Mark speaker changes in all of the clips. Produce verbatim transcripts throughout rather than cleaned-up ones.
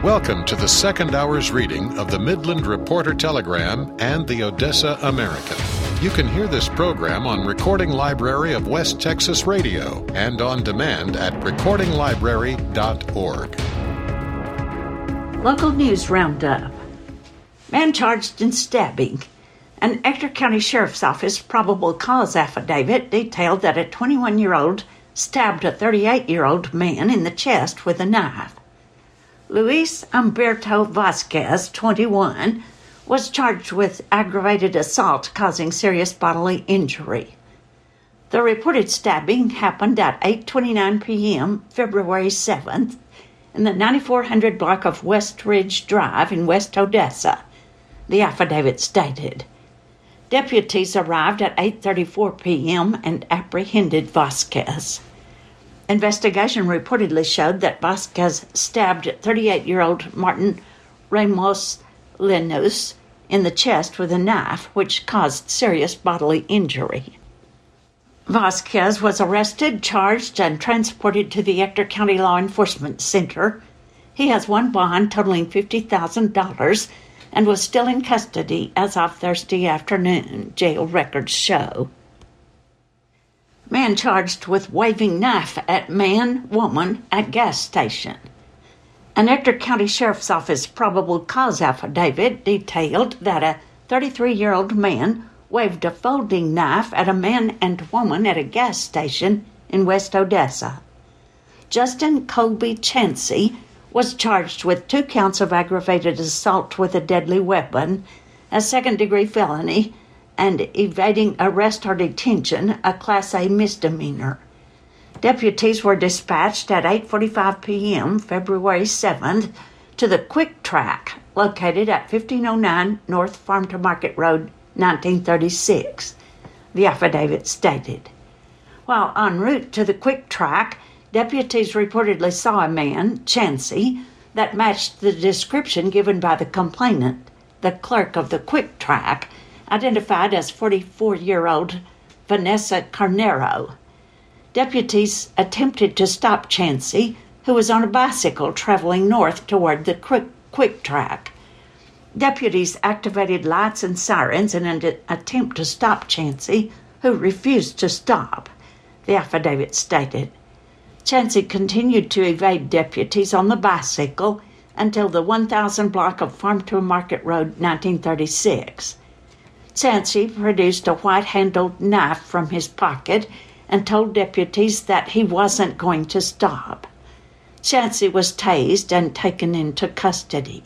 Speaker 1: Welcome to the second hour's reading of the Midland Reporter Telegram and the Odessa American. You can hear this program on Recording Library of West Texas Radio and on demand at recording library dot org.
Speaker 2: Local News Roundup. Man charged in stabbing. An Ector County Sheriff's Office probable cause affidavit detailed that a twenty-one-year-old stabbed a thirty-eight-year-old man in the chest with a knife. Luis Humberto Vasquez, twenty-one, was charged with aggravated assault causing serious bodily injury. The reported stabbing happened at eight twenty-nine p.m. February seventh in the ninety-four hundred block of West Ridge Drive in West Odessa, the affidavit stated. Deputies arrived at eight thirty-four p.m. and apprehended Vasquez. Investigation reportedly showed that Vasquez stabbed thirty-eight-year-old Martin Ramos Lenus in the chest with a knife, which caused serious bodily injury. Vasquez was arrested, charged, and transported to the Ector County Law Enforcement Center. He has one bond totaling fifty thousand dollars and was still in custody as of Thursday afternoon, jail records show. Man charged with waving knife at man, woman at gas station. An Ector County Sheriff's Office probable cause affidavit detailed that a thirty-three-year-old man waved a folding knife at a man and woman at a gas station in West Odessa. Justin Colby Chansey was charged with two counts of aggravated assault with a deadly weapon, a second-degree felony, and evading arrest or detention, a Class A misdemeanor. Deputies were dispatched at eight forty-five p.m. February seventh to the Quick Track, located at fifteen oh nine North Farm to Market Road, nineteen thirty-six, the affidavit stated. While en route to the Quick Track, deputies reportedly saw a man, Chansey, that matched the description given by the complainant, the clerk of the Quick Track, identified as forty-four-year-old Vanessa Carnero. Deputies attempted to stop Chansey, who was on a bicycle traveling north toward the quick, quick Track. Deputies activated lights and sirens in an attempt to stop Chansey, who refused to stop, the affidavit stated. Chansey continued to evade deputies on the bicycle until the one thousand block of Farm to Market Road, nineteen thirty-six. Chansey produced a white-handled knife from his pocket and told deputies that he wasn't going to stop. Chansey was tased and taken into custody.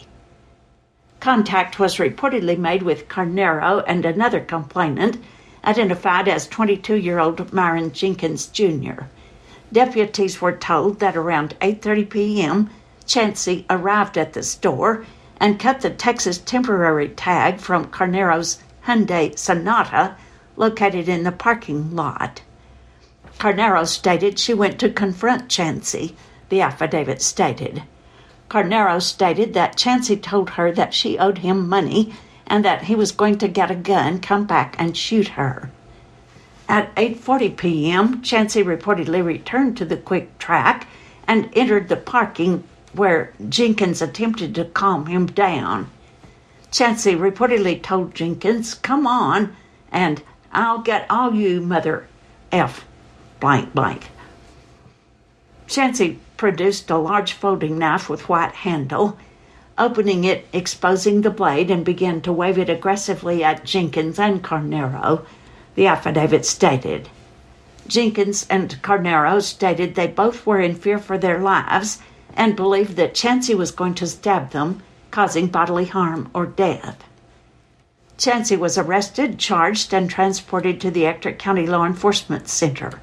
Speaker 2: Contact was reportedly made with Carnero and another complainant, identified as twenty-two-year-old Myron Jenkins, Junior Deputies were told that around eight thirty p.m., Chansey arrived at the store and cut the Texas temporary tag from Carnero's Hyundai Sonata, located in the parking lot. Carnero stated she went to confront Chansey, the affidavit stated. Carnero stated that Chansey told her that she owed him money and that he was going to get a gun, come back, and shoot her. At eight forty p.m., Chansey reportedly returned to the Quick Track and entered the parking where Jenkins attempted to calm him down. Chansey reportedly told Jenkins, "Come on," and "I'll get all you, mother F blank blank." Chansey produced a large folding knife with white handle, opening it, exposing the blade, and began to wave it aggressively at Jenkins and Carnero, the affidavit stated. Jenkins and Carnero stated they both were in fear for their lives and believed that Chansey was going to stab them, causing bodily harm or death. Chansey was arrested, charged, and transported to the Ector County Law Enforcement Center.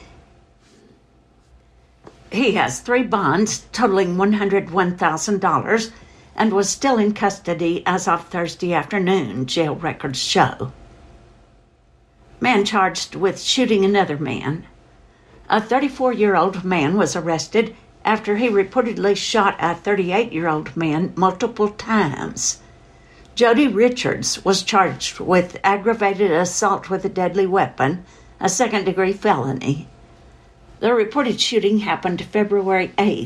Speaker 2: He has three bonds totaling one hundred one thousand dollars and was still in custody as of Thursday afternoon, jail records show. Man charged with shooting another man. A thirty-four-year-old man was arrested after he reportedly shot a thirty-eight-year-old man multiple times. Jody Richards was charged with aggravated assault with a deadly weapon, a second-degree felony. The reported shooting happened February eighth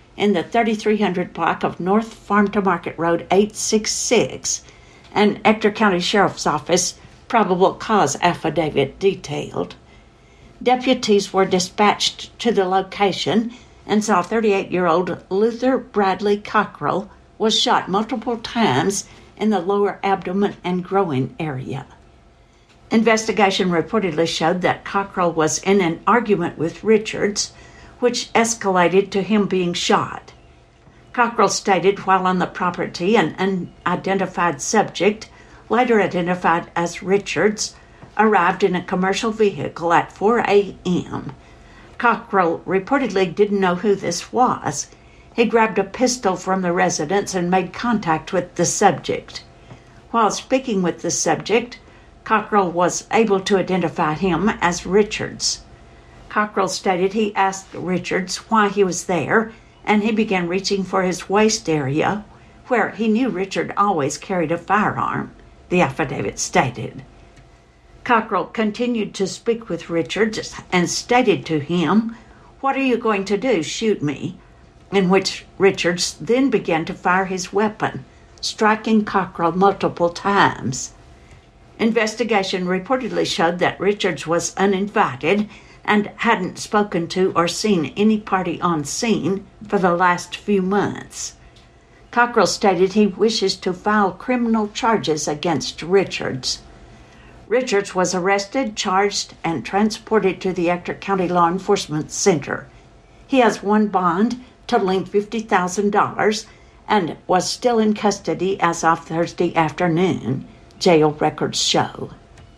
Speaker 2: in the thirty-three hundred block of North Farm to Market Road eight sixty-six, an Ector County Sheriff's Office probable cause affidavit detailed. Deputies were dispatched to the location and saw thirty-eight-year-old Luther Bradley Cockrell was shot multiple times in the lower abdomen and groin area. Investigation reportedly showed that Cockrell was in an argument with Richards, which escalated to him being shot. Cockrell stated while on the property an unidentified subject, later identified as Richards, arrived in a commercial vehicle at four a.m. Cockrell reportedly didn't know who this was. He grabbed a pistol from the residence and made contact with the subject. While speaking with the subject, Cockrell was able to identify him as Richards. Cockrell stated he asked Richards why he was there, and he began reaching for his waist area, where he knew Richard always carried a firearm, the affidavit stated. Cockrell continued to speak with Richards and stated to him, "What are you going to do, shoot me?" in which Richards then began to fire his weapon, striking Cockrell multiple times. Investigation reportedly showed that Richards was uninvited and hadn't spoken to or seen any party on scene for the last few months. Cockrell stated he wishes to file criminal charges against Richards. Richards was arrested, charged, and transported to the Ector County Law Enforcement Center. He has one bond totaling fifty thousand dollars and was still in custody as of Thursday afternoon, jail records show.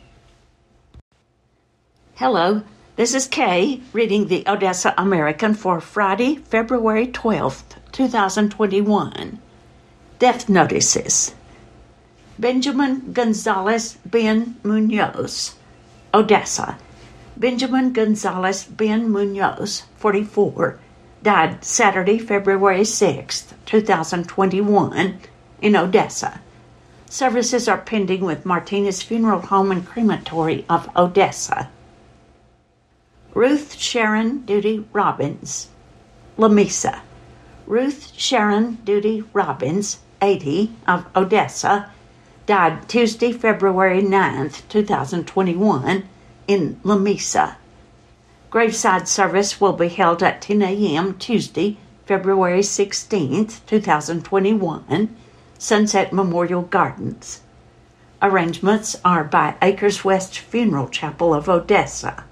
Speaker 2: Hello, this is Kay reading the Odessa American for Friday, February twelfth, twenty twenty-one. Death notices. Benjamin Gonzalez Ben Munoz, Odessa. Benjamin Gonzalez Ben Munoz, forty-four, died Saturday, February sixth, twenty twenty-one, in Odessa. Services are pending with Martinez Funeral Home and Crematory of Odessa. Ruth Sharon Duty Robbins, Lamesa. Ruth Sharon Duty Robbins, eighty, of Odessa, died Tuesday, February ninth, twenty twenty-one, in Lamesa. Graveside service will be held at ten a.m. Tuesday, February sixteenth, twenty twenty-one, Sunset Memorial Gardens. Arrangements are by Acres West Funeral Chapel of Odessa.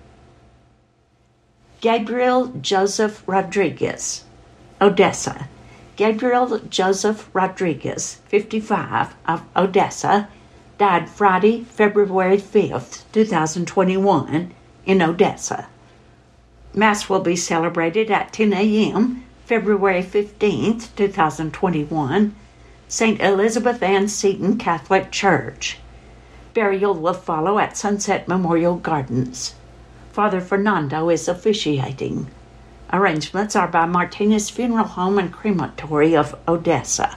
Speaker 2: Gabriel Joseph Rodriguez, Odessa. Gabriel Joseph Rodriguez, fifty-five, of Odessa, died Friday, February fifth, twenty twenty-one, in Odessa. Mass will be celebrated at ten a.m., February fifteenth, twenty twenty-one, Saint Elizabeth Ann Seton Catholic Church. Burial will follow at Sunset Memorial Gardens. Father Fernando is officiating. Arrangements are by Martinez Funeral Home and Crematory of Odessa.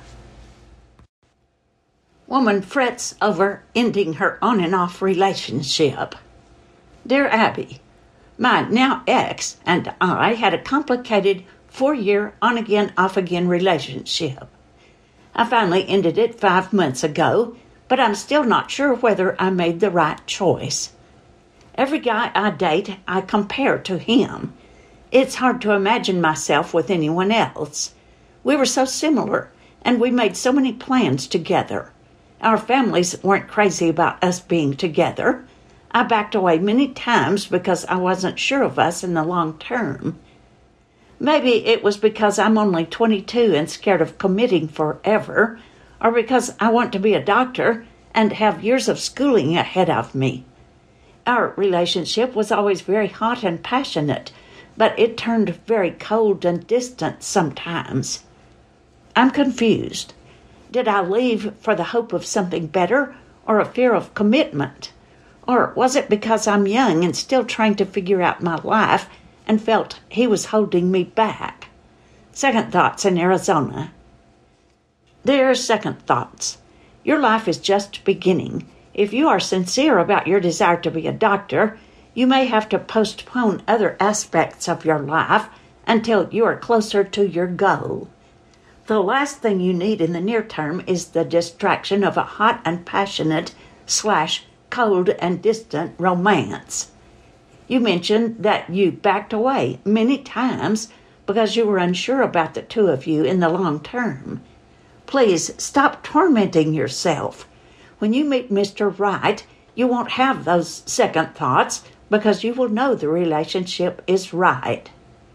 Speaker 2: Woman frets over ending her on and off relationship. Dear Abby, my now ex and I had a complicated four-year on-again, off-again relationship. I finally ended it five months ago, but I'm still not sure whether I made the right choice. Every guy I date, I compare to him. It's hard to imagine myself with anyone else. We were so similar, and we made so many plans together. Our families weren't crazy about us being together. I backed away many times because I wasn't sure of us in the long term. Maybe it was because I'm only twenty-two and scared of committing forever, or because I want to be a doctor and have years of schooling ahead of me. Our relationship was always very hot and passionate, but it turned very cold and distant sometimes. I'm confused. Did I leave for the hope of something better or a fear of commitment? Or was it because I'm young and still trying to figure out my life and felt he was holding me back? Second thoughts in Arizona. Dear Second Thoughts, your life is just beginning. If you are sincere about your desire to be a doctor, you may have to postpone other aspects of your life until you are closer to your goal. The last thing you need in the near term is the distraction of a hot and passionate slash cold and distant romance. You mentioned that you backed away many times because you were unsure about the two of you in the long term. Please stop tormenting yourself. When you meet Mister Right, you won't have those second thoughts because you will know the relationship is right.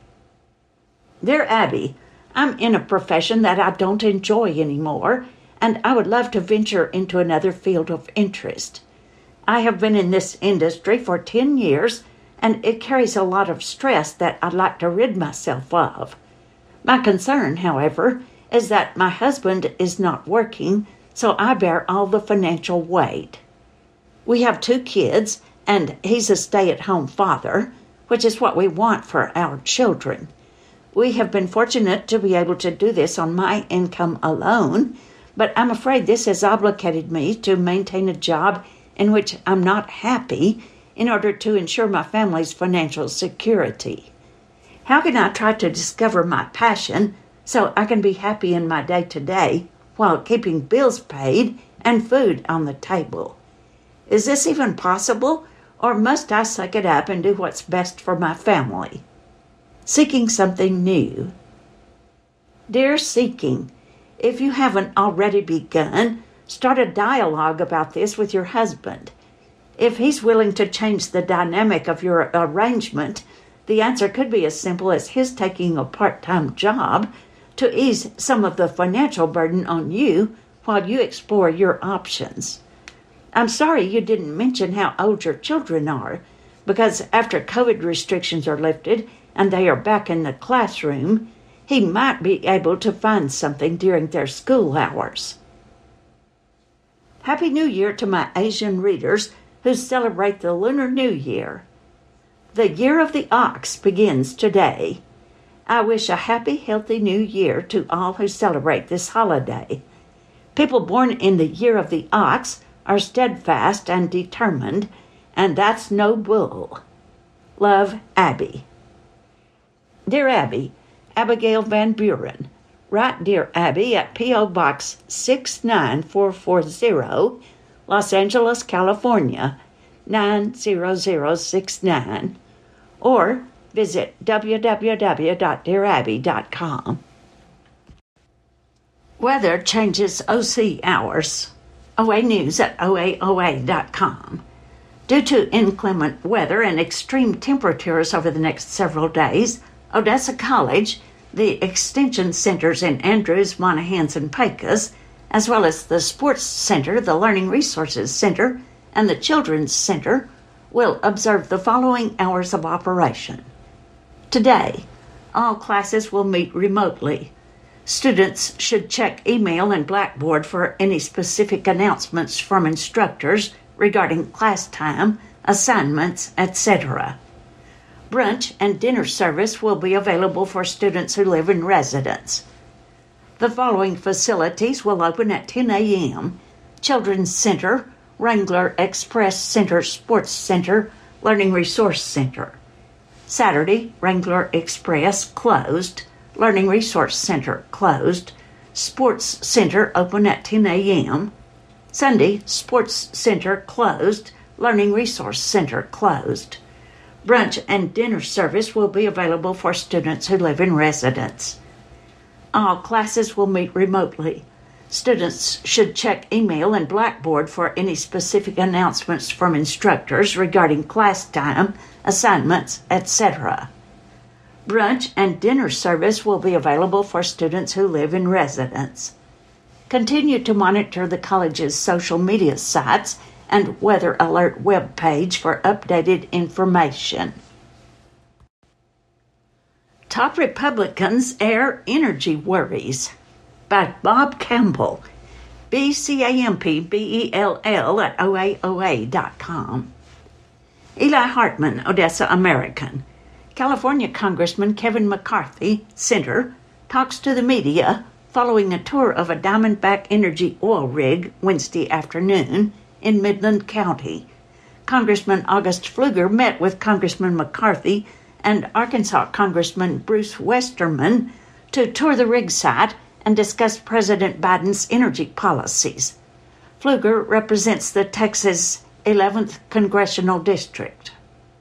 Speaker 2: Dear Abby, I'm in a profession that I don't enjoy anymore, and I would love to venture into another field of interest. I have been in this industry for ten years, and it carries a lot of stress that I'd like to rid myself of. My concern, however, is that my husband is not working, so I bear all the financial weight. We have two kids, and he's a stay-at-home father, which is what we want for our children. We have been fortunate to be able to do this on my income alone, but I'm afraid this has obligated me to maintain a job in which I'm not happy in order to ensure my family's financial security. How can I try to discover my passion so I can be happy in my day-to-day while keeping bills paid and food on the table? Is this even possible, or must I suck it up and do what's best for my family? Seeking something new. Dear Seeking, if you haven't already begun, start a dialogue about this with your husband. If he's willing to change the dynamic of your arrangement, the answer could be as simple as his taking a part-time job to ease some of the financial burden on you while you explore your options. I'm sorry you didn't mention how old your children are, because after COVID restrictions are lifted and they are back in the classroom, he might be able to find something during their school hours. Happy New Year to my Asian readers who celebrate the Lunar New Year. The Year of the Ox begins today. I wish a happy, healthy new year to all who celebrate this holiday. People born in the Year of the Ox are steadfast and determined, and that's no bull. Love, Abby. Dear Abby, Abigail Van Buren. Write Dear Abby at P O. Box six nine four four zero, Los Angeles, California, nine zero zero six nine, or visit w w w dot dear abby dot com. Weather changes O C hours. O A News at O A O A dot com. Due to inclement weather and extreme temperatures over the next several days, Odessa College, the Extension Centers in Andrews, Monahans, and Pecos, as well as the Sports Center, the Learning Resources Center, and the Children's Center, will observe the following hours of operation. Today, all classes will meet remotely. Students should check email and Blackboard for any specific announcements from instructors regarding class time, assignments, et cetera. Brunch and dinner service will be available for students who live in residence. The following facilities will open at ten a.m. Children's Center, Wrangler Express Center Sports Center, Learning Resource Center. Saturday, Wrangler Express closed, Learning Resource Center closed, Sports Center open at ten a.m. Sunday, Sports Center closed, Learning Resource Center closed. Brunch and dinner service will be available for students who live in residence. All classes will meet remotely. Students should check email and Blackboard for any specific announcements from instructors regarding class time, assignments, et cetera. Brunch and dinner service will be available for students who live in residence. Continue to monitor the college's social media sites and Weather Alert webpage for updated information. Top Republicans Air Energy Worries by Bob Campbell, B C A M P B E L L at O A O A dot com. Eli Hartman, Odessa American. California Congressman Kevin McCarthy, Center, talks to the media following a tour of a Diamondback Energy oil rig Wednesday afternoon in Midland County. Congressman August Pfluger met with Congressman McCarthy and Arkansas Congressman Bruce Westerman to tour the rig site and discuss President Biden's energy policies. Pfluger represents the Texas eleventh Congressional District.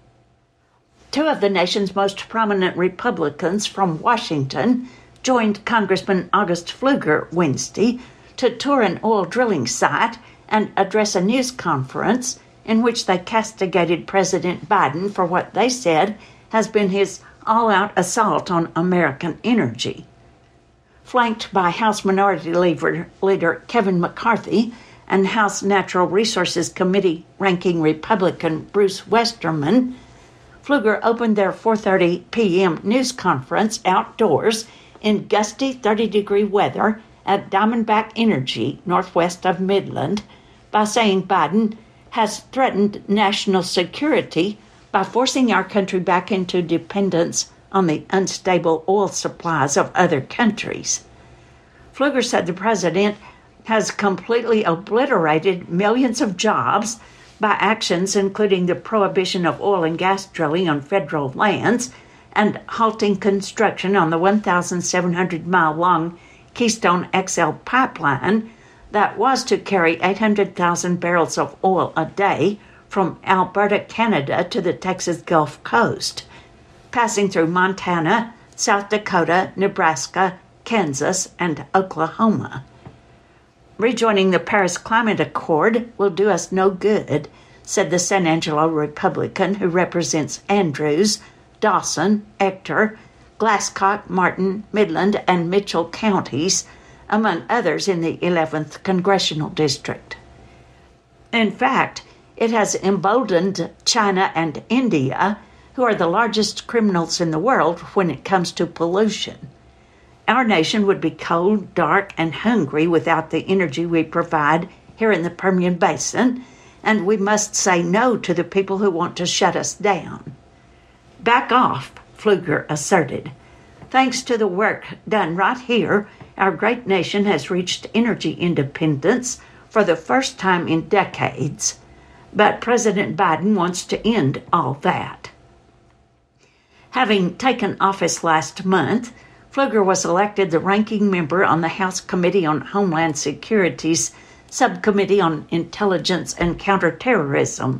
Speaker 2: Two of the nation's most prominent Republicans from Washington joined Congressman August Pfluger Wednesday to tour an oil drilling site and address a news conference in which they castigated President Biden for what they said has been his all-out assault on American energy. Flanked by House Minority Leader, Leader Kevin McCarthy and House Natural Resources Committee ranking Republican Bruce Westerman, Pfluger opened their four thirty p.m. news conference outdoors in gusty thirty-degree weather at Diamondback Energy, northwest of Midland, by saying Biden has threatened national security by forcing our country back into dependence on the unstable oil supplies of other countries. Pfluger said the president has completely obliterated millions of jobs by actions including the prohibition of oil and gas drilling on federal lands and halting construction on the one thousand seven hundred mile long Keystone X L pipeline that was to carry eight hundred thousand barrels of oil a day from Alberta, Canada to the Texas Gulf Coast, passing through Montana, South Dakota, Nebraska, Kansas, and Oklahoma. Rejoining the Paris Climate Accord will do us no good, said the San Angelo Republican who represents Andrews, Dawson, Ector, Glasscock, Martin, Midland, and Mitchell counties, among others in the eleventh Congressional District. In fact, it has emboldened China and India, who are the largest criminals in the world when it comes to pollution. Our nation would be cold, dark, and hungry without the energy we provide here in the Permian Basin, and we must say no to the people who want to shut us down. Back off, Pfluger asserted. Thanks to the work done right here, our great nation has reached energy independence for the first time in decades. But President Biden wants to end all that. Having taken office last month, Pfluger was elected the ranking member on the House Committee on Homeland Security's Subcommittee on Intelligence and Counterterrorism.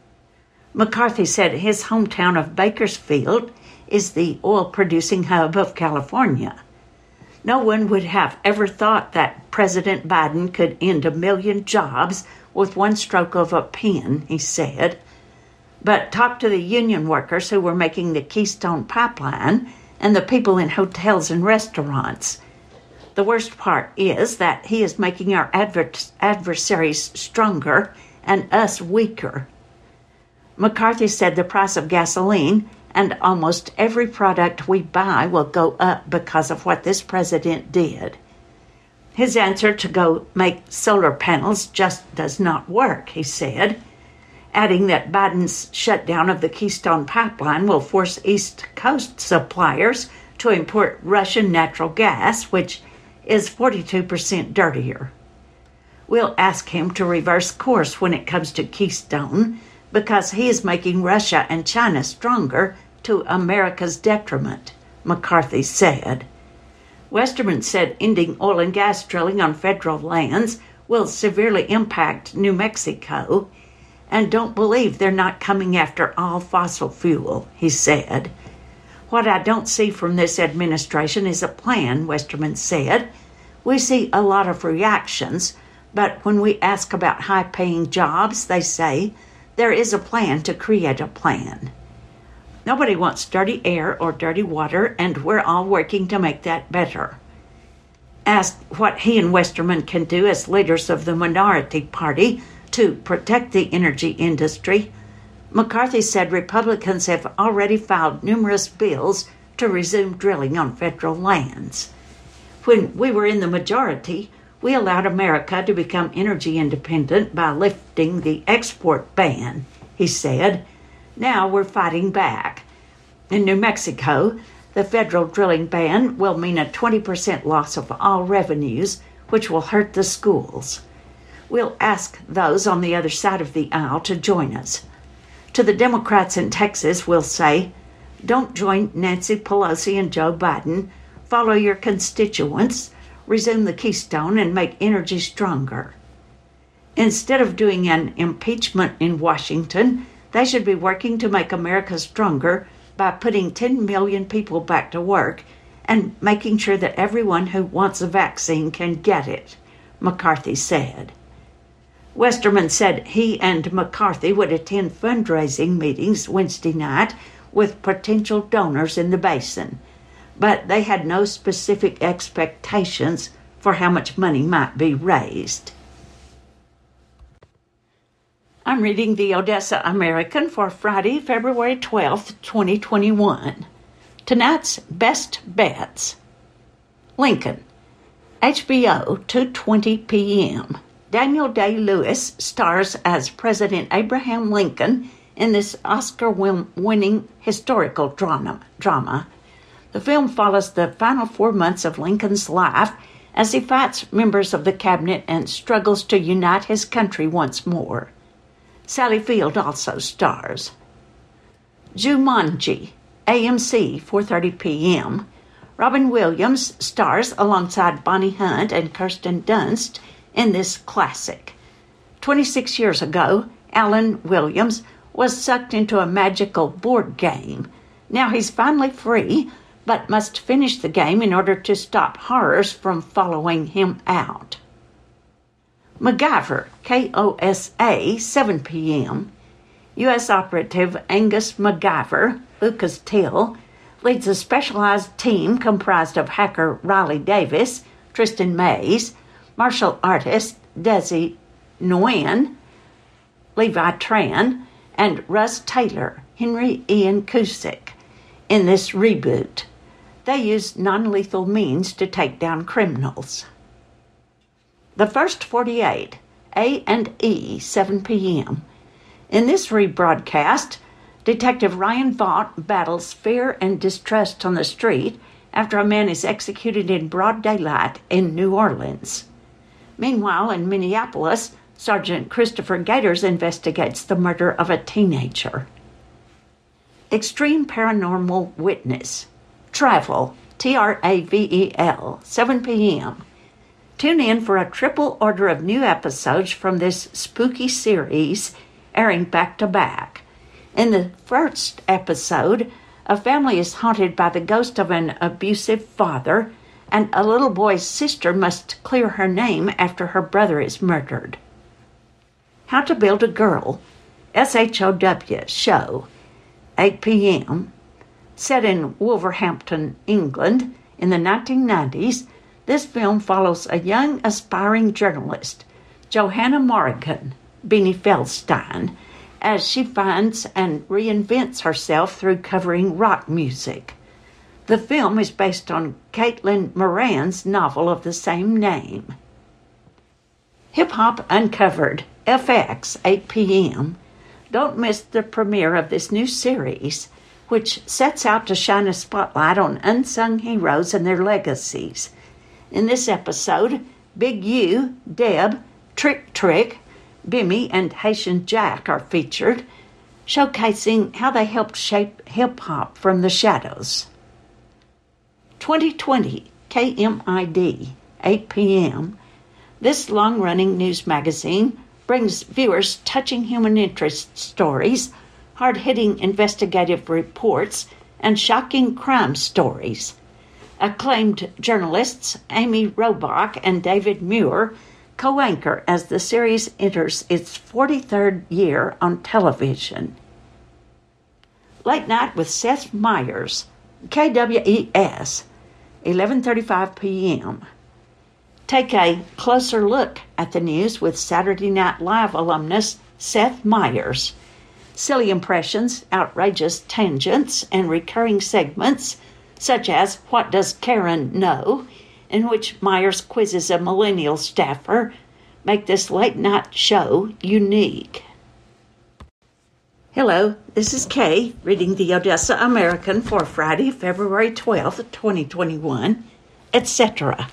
Speaker 2: McCarthy said his hometown of Bakersfield is the oil-producing hub of California. No one would have ever thought that President Biden could end a million jobs with one stroke of a pen, he said. But talk to the union workers who were making the Keystone Pipeline and the people in hotels and restaurants. The worst part is that he is making our adver- adversaries stronger and us weaker. McCarthy said the price of gasoline and almost every product we buy will go up because of what this president did. His answer to go make solar panels just does not work, he said, adding that Biden's shutdown of the Keystone Pipeline will force East Coast suppliers to import Russian natural gas, which is forty-two percent dirtier. We'll ask him to reverse course when it comes to Keystone because he is making Russia and China stronger to America's detriment, McCarthy said. Westerman said ending oil and gas drilling on federal lands will severely impact New Mexico, and don't believe they're not coming after all fossil fuel, he said. What I don't see from this administration is a plan, Westerman said. We see a lot of reactions, but when we ask about high-paying jobs, they say there is a plan to create a plan. Nobody wants dirty air or dirty water, and we're all working to make that better. Asked what he and Westerman can do as leaders of the minority party to protect the energy industry, McCarthy said Republicans have already filed numerous bills to resume drilling on federal lands. When we were in the majority, we allowed America to become energy independent by lifting the export ban, he said. Now we're fighting back. In New Mexico, the federal drilling ban will mean a twenty percent loss of all revenues, which will hurt the schools. We'll ask those on the other side of the aisle to join us. To the Democrats in Texas, we'll say, Don't join Nancy Pelosi and Joe Biden. Follow your constituents. Resume the Keystone and make energy stronger. Instead of doing an impeachment in Washington, they should be working to make America stronger by putting ten million people back to work and making sure that everyone who wants a vaccine can get it, McCarthy said. Westerman said he and McCarthy would attend fundraising meetings Wednesday night with potential donors in the basin, but they had no specific expectations for how much money might be raised. I'm reading the Odessa American for Friday, February twelfth, twenty twenty-one. Tonight's Best Bets. Lincoln, H B O, two twenty p.m. Daniel Day-Lewis stars as President Abraham Lincoln in this Oscar-winning historical drama. drama. The film follows the final four months of Lincoln's life as he fights members of the cabinet and struggles to unite his country once more. Sally Field also stars. Jumanji, A M C, four thirty p.m. Robin Williams stars alongside Bonnie Hunt and Kirsten Dunst in this classic. twenty-six years ago, Alan Williams was sucked into a magical board game. Now he's finally free, but must finish the game in order to stop horrors from following him out. MacGyver, K O S A, seven p.m. U S operative Angus MacGyver, Lucas Till, leads a specialized team comprised of hacker Riley Davis, Tristan Mays, martial artist Desi Nguyen, Levi Tran, and Russ Taylor, Henry Ian Cusick, in this reboot. They use non-lethal means to take down criminals. The First forty-eight, A and E, seven p.m. In this rebroadcast, Detective Ryan Vaught battles fear and distrust on the street after a man is executed in broad daylight in New Orleans. Meanwhile, in Minneapolis, Sergeant Christopher Gators investigates the murder of a teenager. Extreme Paranormal Witness. Travel, T R A V E L, seven p.m. Tune in for a triple order of new episodes from this spooky series, airing back-to-back. In the first episode, a family is haunted by the ghost of an abusive father, and a little boy's sister must clear her name after her brother is murdered. How to Build a Girl, S H O W show, eight p.m. Set in Wolverhampton, England, in the nineteen nineties, this film follows a young aspiring journalist, Johanna Morrigan, Beanie Feldstein, as she finds and reinvents herself through covering rock music. The film is based on Caitlin Moran's novel of the same name. Hip Hop Uncovered, F X, eight p.m. Don't miss the premiere of this new series, which sets out to shine a spotlight on unsung heroes and their legacies. In this episode, Big U, Deb, Trick Trick, Bimmy, and Haitian Jack are featured, showcasing how they helped shape hip-hop from the shadows. twenty twenty, K M I D, eight p.m. This long-running news magazine brings viewers touching human interest stories, hard-hitting investigative reports, and shocking crime stories. Acclaimed journalists Amy Robach and David Muir co-anchor as the series enters its forty-third year on television. Late Night with Seth Meyers, K W E S, eleven thirty-five p.m. Take a closer look at the news with Saturday Night Live alumnus Seth Meyers. Silly impressions, outrageous tangents, and recurring segments such as What Does Karen Know?, in which Myers quizzes a millennial staffer, make this late-night show unique. Hello, this is Kay, reading the Odessa American for Friday, February twelfth, twenty twenty-one, et cetera.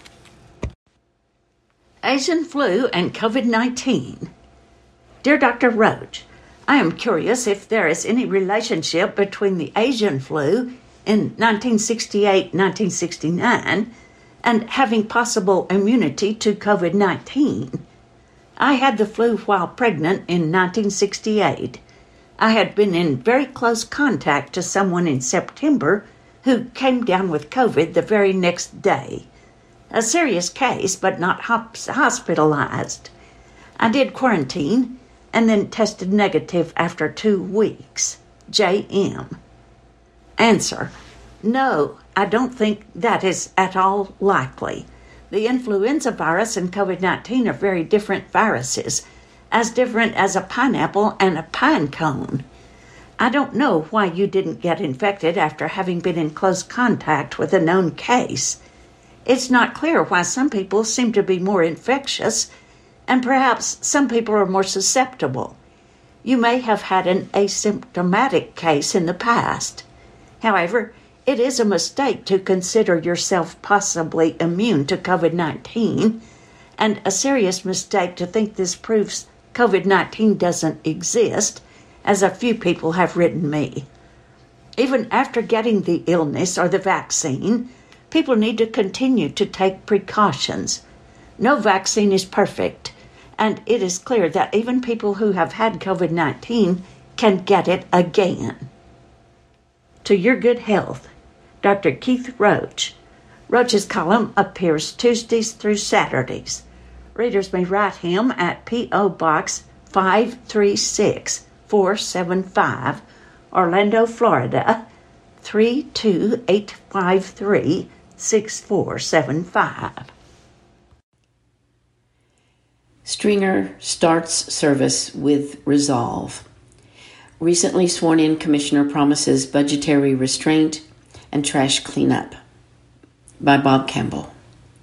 Speaker 2: Asian flu and COVID nineteen. Dear Doctor Roach, I am curious if there is any relationship between the Asian flu in nineteen sixty-eight nineteen sixty-nine and having possible immunity to COVID nineteen. I had the flu while pregnant in nineteen sixty-eight. I had been in very close contact to someone in September who came down with COVID the very next day. A serious case, but not hospitalized. I did quarantine and then tested negative after two weeks. J M. Answer: no, I don't think that is at all likely. The influenza virus and COVID nineteen are very different viruses, as different as a pineapple and a pine cone. I don't know why you didn't get infected after having been in close contact with a known case. It's not clear why some people seem to be more infectious, and perhaps some people are more susceptible. You may have had an asymptomatic case in the past. However, it is a mistake to consider yourself possibly immune to COVID nineteen, and a serious mistake to think this proves COVID nineteen doesn't exist, as a few people have written me. Even after getting the illness or the vaccine, people need to continue to take precautions. No vaccine is perfect, and it is clear that even people who have had COVID nineteen can get it again. To your good health, Doctor Keith Roach. Roach's column appears Tuesdays through Saturdays. Readers may write him at P O. Box five three six four seven five, Orlando, Florida, three two eight five three, six four seven five.
Speaker 3: Stringer starts service with resolve. Recently sworn-in commissioner promises budgetary restraint and trash cleanup. By Bob Campbell.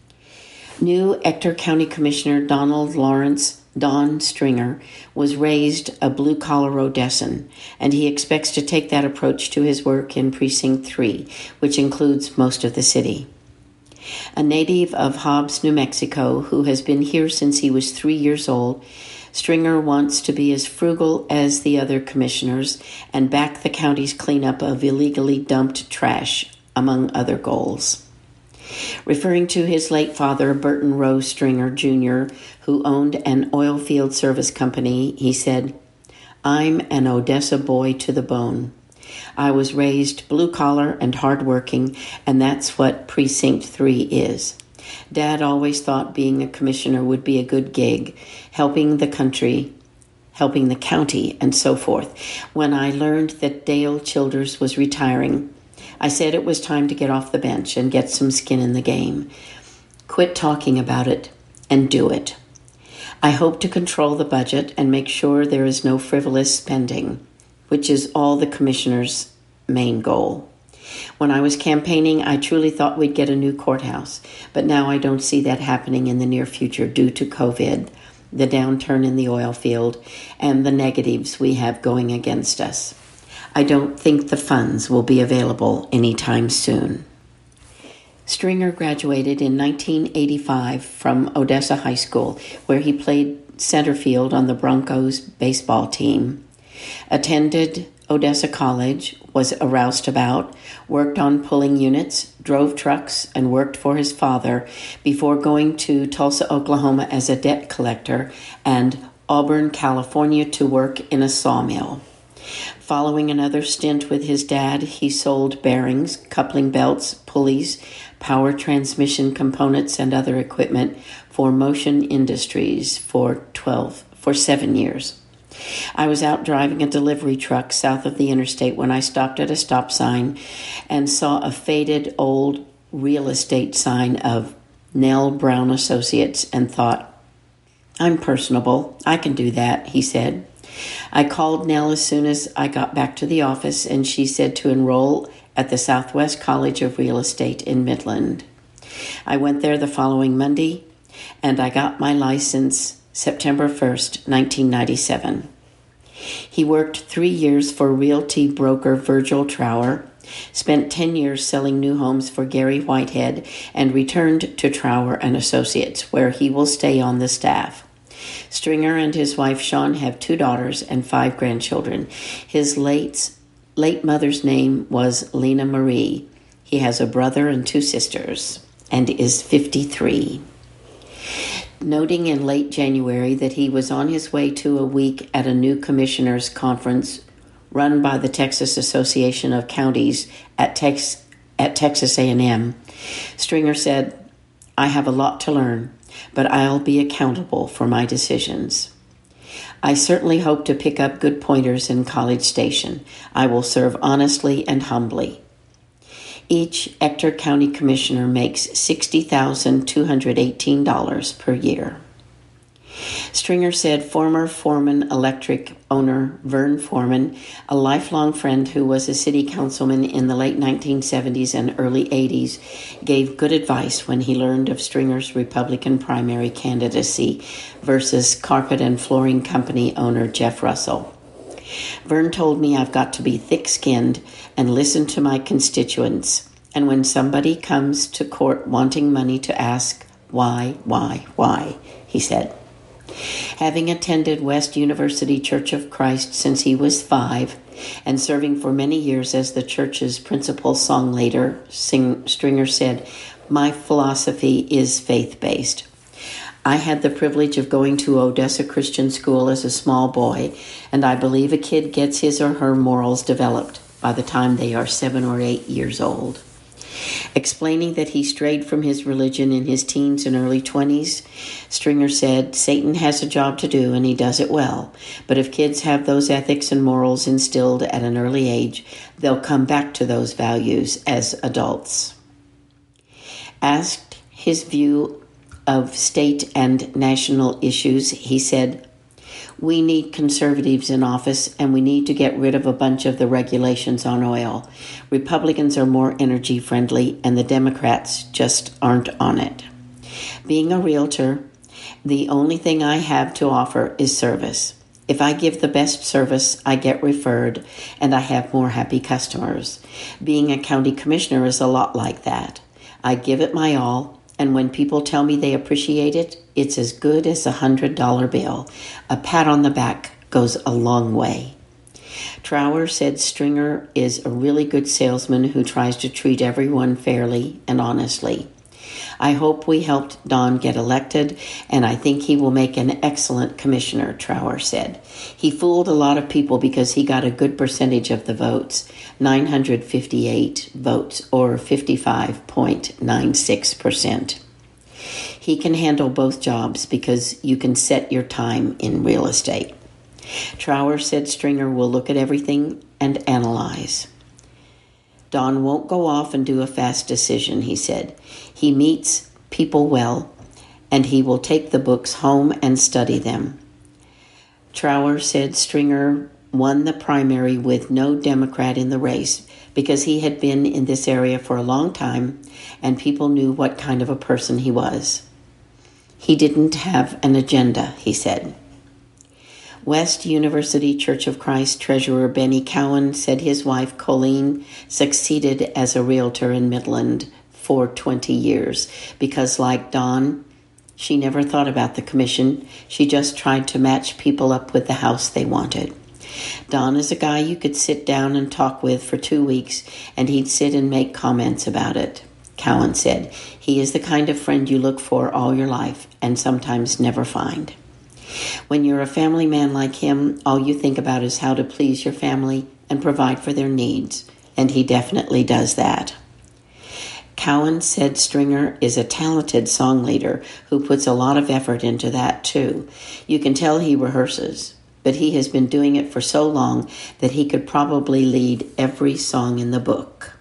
Speaker 3: New Ector County Commissioner Donald Lawrence Don Stringer was raised a blue-collar Odessan, and he expects to take that approach to his work in Precinct three, which includes most of the city. A native of Hobbs, New Mexico, who has been here since he was three years old, Stringer wants to be as frugal as the other commissioners and back the county's cleanup of illegally dumped trash, among other goals. Referring to his late father, Burton Rose Stringer, Junior, who owned an oil field service company, he said, "I'm an Odessa boy to the bone. I was raised blue-collar and hard-working, and that's what Precinct three is. Dad always thought being a commissioner would be a good gig, helping the country, helping the county, and so forth. When I learned that Dale Childers was retiring, I said it was time to get off the bench and get some skin in the game. Quit talking about it and do it. I hope to control the budget and make sure there is no frivolous spending, which is all the commissioner's main goal. When I was campaigning, I truly thought we'd get a new courthouse, but now I don't see that happening in the near future due to COVID, the downturn in the oil field, and the negatives we have going against us. I don't think the funds will be available anytime soon." Stringer graduated in nineteen eighty-five from Odessa High School, where he played center field on the Broncos baseball team, attended Odessa College, was a roustabout, worked on pulling units, drove trucks, and worked for his father before going to Tulsa, Oklahoma as a debt collector and Auburn, California to work in a sawmill. Following another stint with his dad, he sold bearings, coupling belts, pulleys, power transmission components, and other equipment for Motion Industries for twelve for seven years. I was out driving a delivery truck south of the interstate when I stopped at a stop sign and saw a faded old real estate sign of Nell Brown Associates and thought, "I'm personable. I can do that," he said. I called Nell as soon as I got back to the office, and she said to enroll at the Southwest College of Real Estate in Midland. I went there the following Monday, and I got my license September first, nineteen ninety-seven. He worked three years for realty broker Virgil Trower, spent ten years selling new homes for Gary Whitehead, and returned to Trower and Associates, where he will stay on the staff. Stringer and his wife Shawn have two daughters and five grandchildren. His late, late mother's name was Lena Marie. He has a brother and two sisters and is fifty-three. Noting in late January that he was on his way to a week at a new commissioners conference run by the Texas Association of Counties at, Tex- at Texas A and M, Stringer said, "I have a lot to learn, but I'll be accountable for my decisions. I certainly hope to pick up good pointers in College Station. I will serve honestly and humbly." Each Ector County Commissioner makes sixty thousand two hundred eighteen dollars per year. Stringer said former Foreman Electric owner Vern Foreman, a lifelong friend who was a city councilman in the late nineteen seventies and early eighties, gave good advice when he learned of Stringer's Republican primary candidacy versus carpet and flooring company owner Jeff Russell. Vern told me I've got to be thick-skinned and listen to my constituents, and when somebody comes to court wanting money to ask why, why, why, he said. Having attended West University Church of Christ since he was five and serving for many years as the church's principal song leader, Sing, Stringer said, "My philosophy is faith-based. I had the privilege of going to Odessa Christian School as a small boy, and I believe a kid gets his or her morals developed by the time they are seven or eight years old." Explaining that he strayed from his religion in his teens and early twenties, Stringer said, "Satan has a job to do and he does it well. But if kids have those ethics and morals instilled at an early age, they'll come back to those values as adults." Asked his view of state and national issues, he said, "We need conservatives in office, and we need to get rid of a bunch of the regulations on oil. Republicans are more energy friendly, and the Democrats just aren't on it. Being a realtor, the only thing I have to offer is service. If I give the best service, I get referred, and I have more happy customers. Being a county commissioner is a lot like that. I give it my all, and when people tell me they appreciate it, it's as good as a one hundred dollar bill. A pat on the back goes a long way." Trower said Stringer is a really good salesman who tries to treat everyone fairly and honestly. "I hope we helped Don get elected, and I think he will make an excellent commissioner," Trower said. "He fooled a lot of people because he got a good percentage of the votes, nine hundred fifty-eight votes, or fifty-five point nine six percent. He can handle both jobs because you can set your time in real estate." Trower said Stringer will look at everything and analyze. "Don won't go off and do a fast decision," he said. "He meets people well, and he will take the books home and study them." Trower said Stringer won the primary with no Democrat in the race because he had been in this area for a long time and people knew what kind of a person he was. He didn't have an agenda, he said. West University Church of Christ Treasurer Benny Cowan said his wife Colleen succeeded as a realtor in Midland for twenty years because, like Don, she never thought about the commission. She just tried to match people up with the house they wanted. Don is a guy you could sit down and talk with for two weeks, and he'd sit and make comments about it. Cowan said, "He is the kind of friend you look for all your life and sometimes never find. When you're a family man like him, all you think about is how to please your family and provide for their needs, and he definitely does that." Cowan said Stringer is a talented song leader who puts a lot of effort into that too. You can tell he rehearses, but he has been doing it for so long that he could probably lead every song in the book.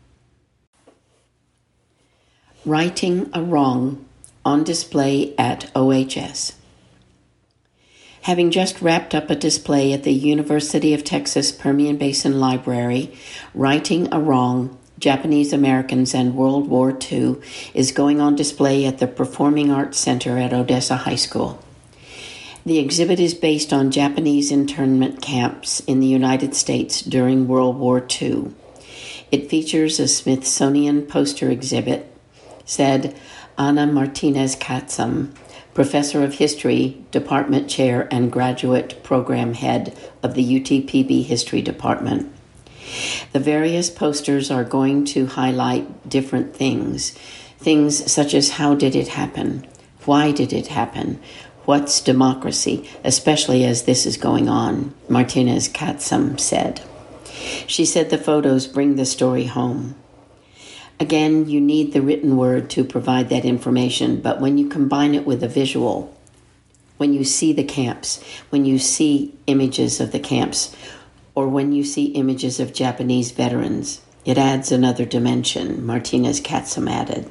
Speaker 3: Righting a Wrong on display at O H S. Having just wrapped up a display at the University of Texas Permian Basin Library, Righting a Wrong, Japanese Americans and World War Two is going on display at the Performing Arts Center at Odessa High School. The exhibit is based on Japanese internment camps in the United States during World War Two. It features a Smithsonian poster exhibit, said Ana Martinez Katzam, professor of history, department chair, and graduate program head of the U T P B History Department. The various posters are going to highlight different things, things such as how did it happen, why did it happen, what's democracy, especially as this is going on, Martinez Katsum said. She said the photos bring the story home. Again, you need the written word to provide that information, but when you combine it with a visual, when you see the camps, when you see images of the camps, or when you see images of Japanese veterans, it adds another dimension, Martinez Katsum added.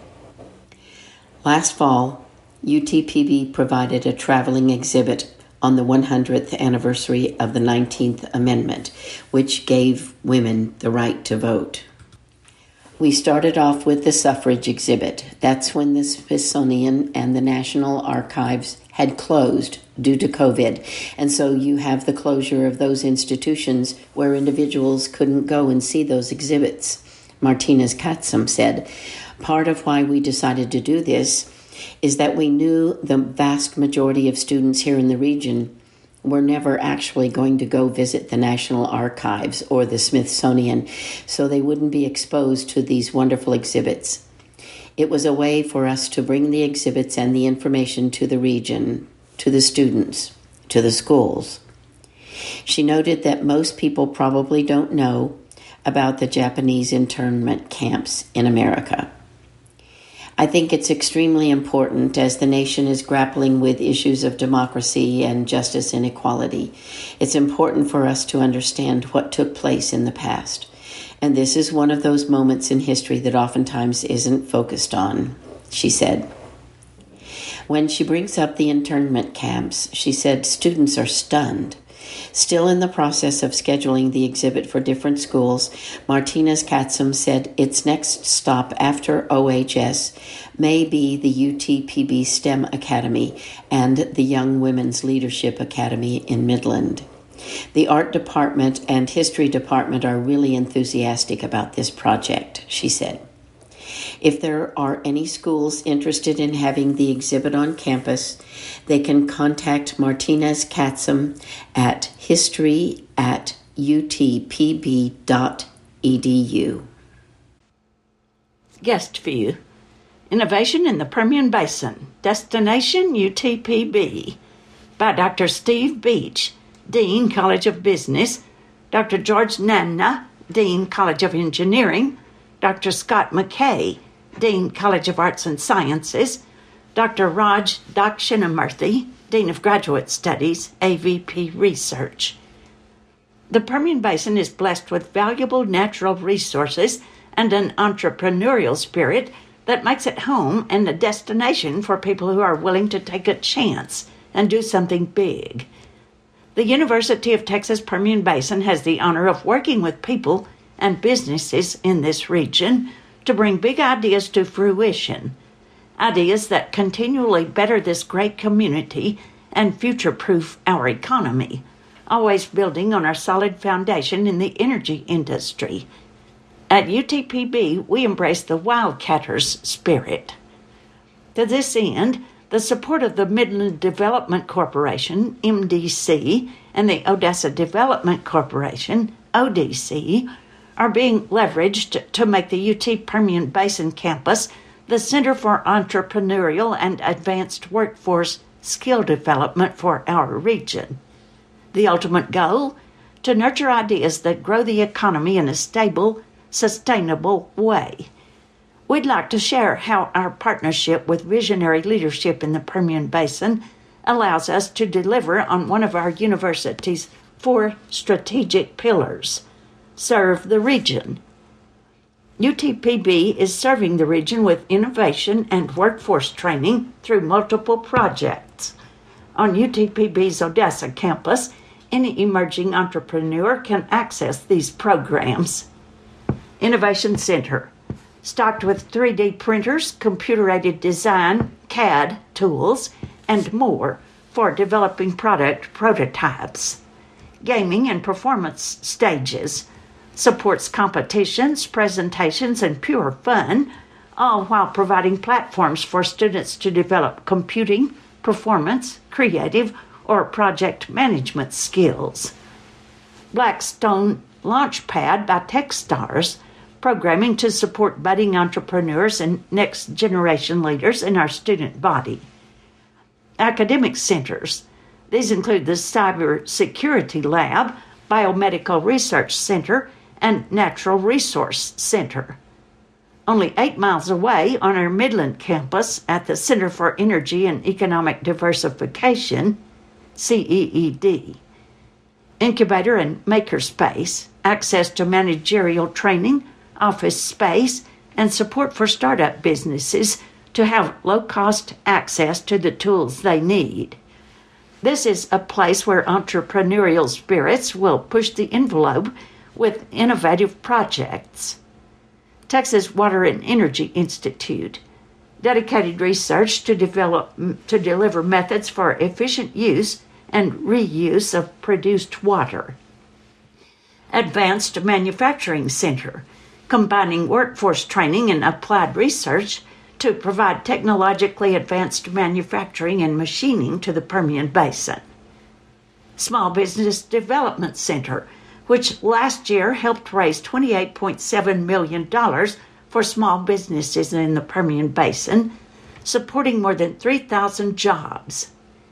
Speaker 3: Last fall, U T P B provided a traveling exhibit on the one hundredth anniversary of the nineteenth Amendment, which gave women the right to vote. We started off with the suffrage exhibit. That's when the Smithsonian and the National Archives had closed due to COVID. And so you have the closure of those institutions where individuals couldn't go and see those exhibits, Martinez Katsum said. Part of why we decided to do this is that we knew the vast majority of students here in the region were never actually going to go visit the National Archives or the Smithsonian, so they wouldn't be exposed to these wonderful exhibits. It was a way for us to bring the exhibits and the information to the region, to the students, to the schools. She noted that most people probably don't know about the Japanese internment camps in America. I think it's extremely important as the nation is grappling with issues of democracy and justice and equality. It's important for us to understand what took place in the past. And this is one of those moments in history that oftentimes isn't focused on, she said. When she brings up the internment camps, she said students are stunned. Still in the process of scheduling the exhibit for different schools, Martinez Katsum said its next stop after O H S may be the U T P B STEM Academy and the Young Women's Leadership Academy in Midland. The art department and history department are really enthusiastic about this project, she said. If there are any schools interested in having the exhibit on campus, they can contact Martinez Katsum at history at u t p b dot e d u.
Speaker 2: Guest view. Innovation in the Permian Basin. Destination U T P B. By Doctor Steve Beach, Dean, College of Business, Doctor George Nanna, Dean, College of Engineering, Doctor Scott McKay, Dean, College of Arts and Sciences, Doctor Raj Dakshinamurthy, Dean of Graduate Studies, A V P Research. The Permian Basin is blessed with valuable natural resources and an entrepreneurial spirit that makes it home and a destination for people who are willing to take a chance and do something big. The University of Texas Permian Basin has the honor of working with people and businesses in this region to bring big ideas to fruition, ideas that continually better this great community and future-proof our economy, always building on our solid foundation in the energy industry. At U T P B, we embrace the Wildcatters spirit. To this end, the support of the Midland Development Corporation, M D C, and the Odessa Development Corporation, O D C, are being leveraged to make the U T Permian Basin campus the Center for Entrepreneurial and Advanced Workforce Skill Development for our region. The ultimate goal? To nurture ideas that grow the economy in a stable, sustainable way. We'd like to share how our partnership with Visionary Leadership in the Permian Basin allows us to deliver on one of our university's four strategic pillars. Serve the region. U T P B is serving the region with innovation and workforce training through multiple projects. On U T P B's Odessa campus, any emerging entrepreneur can access these programs. Innovation Center, stocked with three D printers, computer-aided design, C A D tools, and more for developing product prototypes. Gaming and performance stages, supports competitions, presentations, and pure fun, all while providing platforms for students to develop computing, performance, creative, or project management skills. Blackstone Launchpad by Techstars, programming to support budding entrepreneurs and next-generation leaders in our student body. Academic centers. These include the Cyber Security Lab, Biomedical Research Center, and Natural Resource Center. Only eight miles away on our Midland campus at the Center for Energy and Economic Diversification, C E E D. Incubator and makerspace, access to managerial training, office space, and support for startup businesses to have low-cost access to the tools they need. This is a place where entrepreneurial spirits will push the envelope with innovative projects. Texas Water and Energy Institute, dedicated research to develop to deliver methods for efficient use and reuse of produced water. Advanced Manufacturing Center, combining workforce training and applied research to provide technologically advanced manufacturing and machining to the Permian Basin. Small Business Development Center, which last year helped raise twenty-eight point seven million dollars for small businesses in the Permian Basin, supporting more than three thousand jobs.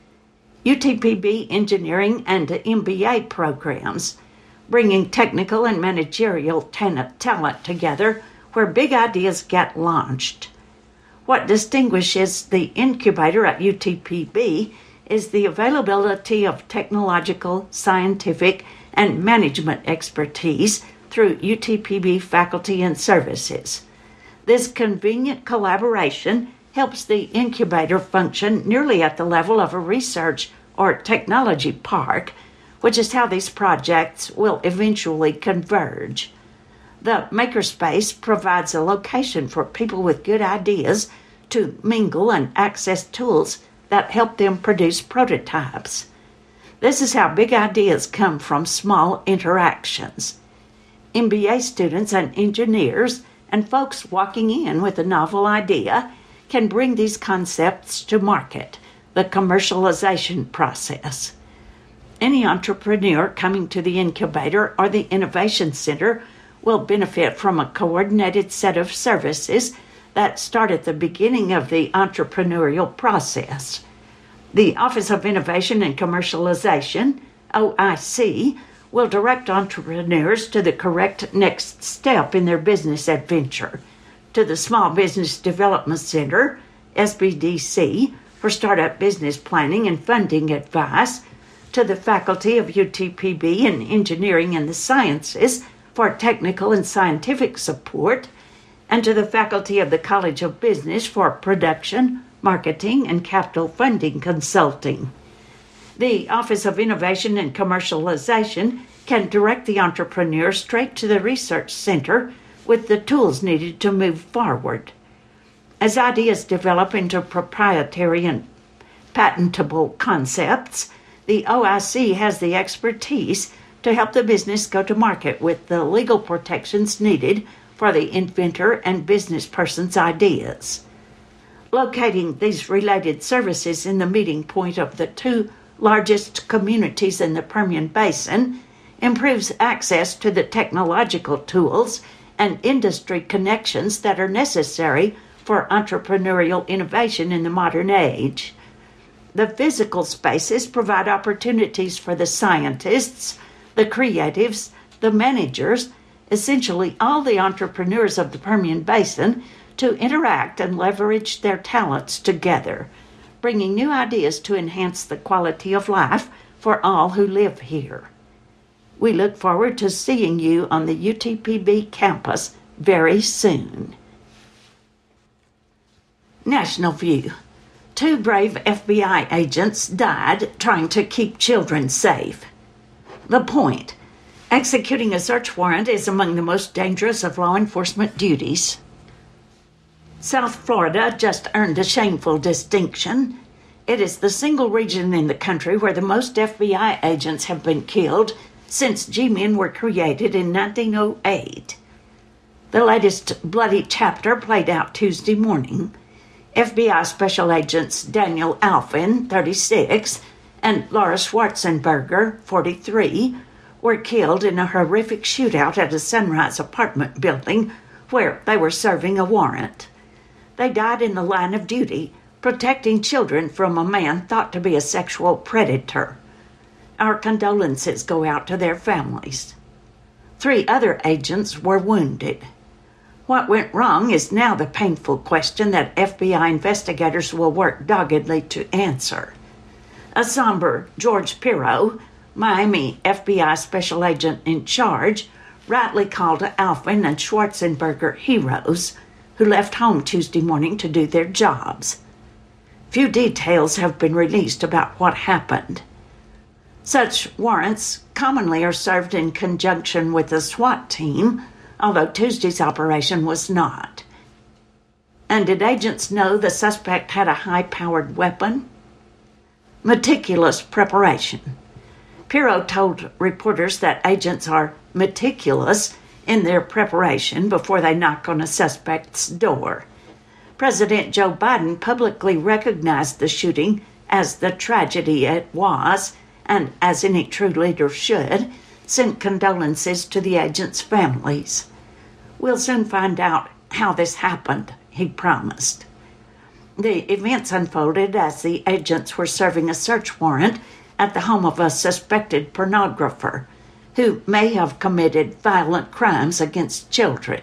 Speaker 2: U T P B Engineering and M B A programs, bringing technical and managerial talent together where big ideas get launched. What distinguishes the incubator at U T P B is the availability of technological, scientific, and management expertise through U T P B faculty and services. This convenient collaboration helps the incubator function nearly at the level of a research or technology park, which is how these projects will eventually converge. The makerspace provides a location for people with good ideas to mingle and access tools that help them produce prototypes. This is how big ideas come from small interactions. M B A students and engineers and folks walking in with a novel idea can bring these concepts to market, the commercialization process. Any entrepreneur coming to the incubator or the innovation center will benefit from a coordinated set of services that start at the beginning of the entrepreneurial process. The Office of Innovation and Commercialization, O I C, will direct entrepreneurs to the correct next step in their business adventure, to the Small Business Development Center, S B D C, for startup business planning and funding advice, to the faculty of U T P B in Engineering and the Sciences for technical and scientific support, and to the faculty of the College of Business for production, marketing, and capital funding consulting. The Office of Innovation and Commercialization can direct the entrepreneur straight to the research center with the tools needed to move forward. As ideas develop into proprietary and patentable concepts, the O I C has the expertise to help the business go to market with the legal protections needed for the inventor and business person's ideas. Locating these related services in the meeting point of the two largest communities in the Permian Basin improves access to the technological tools and industry connections that are necessary for entrepreneurial innovation in the modern age. The physical spaces provide opportunities for the scientists, the creatives, the managers, essentially all the entrepreneurs of the Permian Basin, to interact and leverage their talents together, bringing new ideas to enhance the quality of life for all who live here. We look forward to seeing you on the U T P B campus very soon. National View. Two brave F B I agents died trying to keep children safe. The Point. Executing a search warrant is among the most dangerous of law enforcement duties. South Florida just earned a shameful distinction. It is the single region in the country where the most F B I agents have been killed since G-men were created in nineteen oh eight. The latest bloody chapter played out Tuesday morning. F B I Special Agents Daniel Alvin, thirty-six, and Laura Schwarzenberger, forty-three, were killed in a horrific shootout at a Sunrise apartment building where they were serving a warrant. They died in the line of duty, protecting children from a man thought to be a sexual predator. Our condolences go out to their families. Three other agents were wounded. What went wrong is now the painful question that F B I investigators will work doggedly to answer. A somber George Pirro, Miami F B I special agent in charge, rightly called Alvin and Schwarzenberger heroes who left home Tuesday morning to do their jobs. Few details have been released about what happened. Such warrants commonly are served in conjunction with a SWAT team, although Tuesday's operation was not. And did agents know the suspect had a high-powered weapon? Meticulous preparation. Pirro told reporters that agents are meticulous in their preparation before they knock on a suspect's door. President Joe Biden publicly recognized the shooting as the tragedy it was, and as any true leader should, sent condolences to the agents' families. We'll soon find out how this happened, he promised. The events unfolded as the agents were serving a search warrant at the home of a suspected pornographer who may have committed violent crimes against children.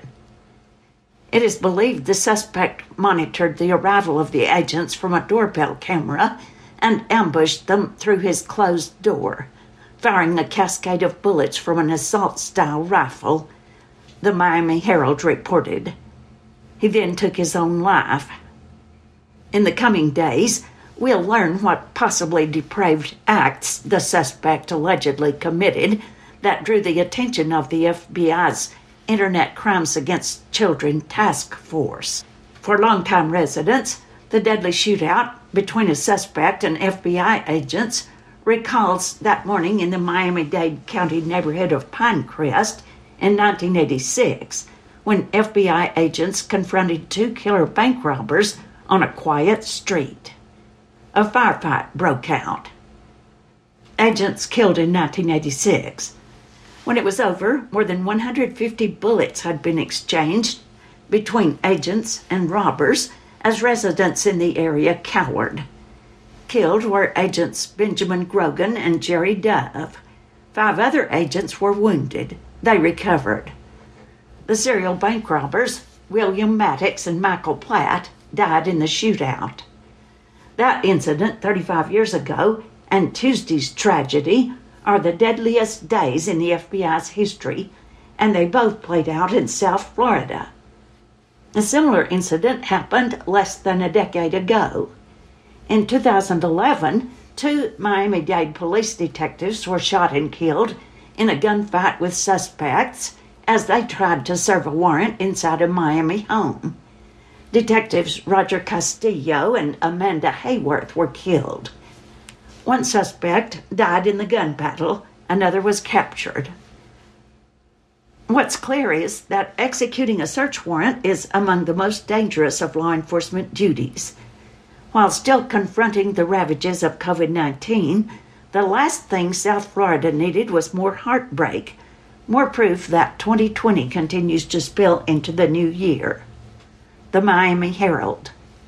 Speaker 2: It is believed the suspect monitored the arrival of the agents from a doorbell camera and ambushed them through his closed door, firing a cascade of bullets from an assault-style rifle, the Miami Herald reported. He then took his own life. In the coming days, we'll learn what possibly depraved acts the suspect allegedly committed that drew the attention of the F B I's Internet Crimes Against Children Task Force. For longtime residents, the deadly shootout between a suspect and F B I agents recalls that morning in the Miami-Dade County neighborhood of Pinecrest in nineteen eighty-six, when F B I agents confronted two killer bank robbers on a quiet street. A firefight broke out. Agents killed in nineteen eighty-six. When it was over, more than one hundred fifty bullets had been exchanged between agents and robbers as residents in the area cowered. Killed were agents Benjamin Grogan and Jerry Dove. Five other agents were wounded. They recovered. The serial bank robbers, William Maddox and Michael Platt, died in the shootout. That incident thirty-five years ago and Tuesday's tragedy are the deadliest days in the F B I's history, and they both played out in South Florida. A similar incident happened less than a decade ago. In two thousand eleven, two Miami-Dade police detectives were shot and killed in a gunfight with suspects as they tried to serve a warrant inside a Miami home. Detectives Roger Castillo and Amanda Hayworth were killed. One suspect died in the gun battle, another was captured. What's clear is that executing a search warrant is among the most dangerous of law enforcement duties. While still confronting the ravages of covid nineteen, the last thing South Florida needed was more heartbreak, more proof that twenty twenty continues to spill into the new year. The Miami Herald.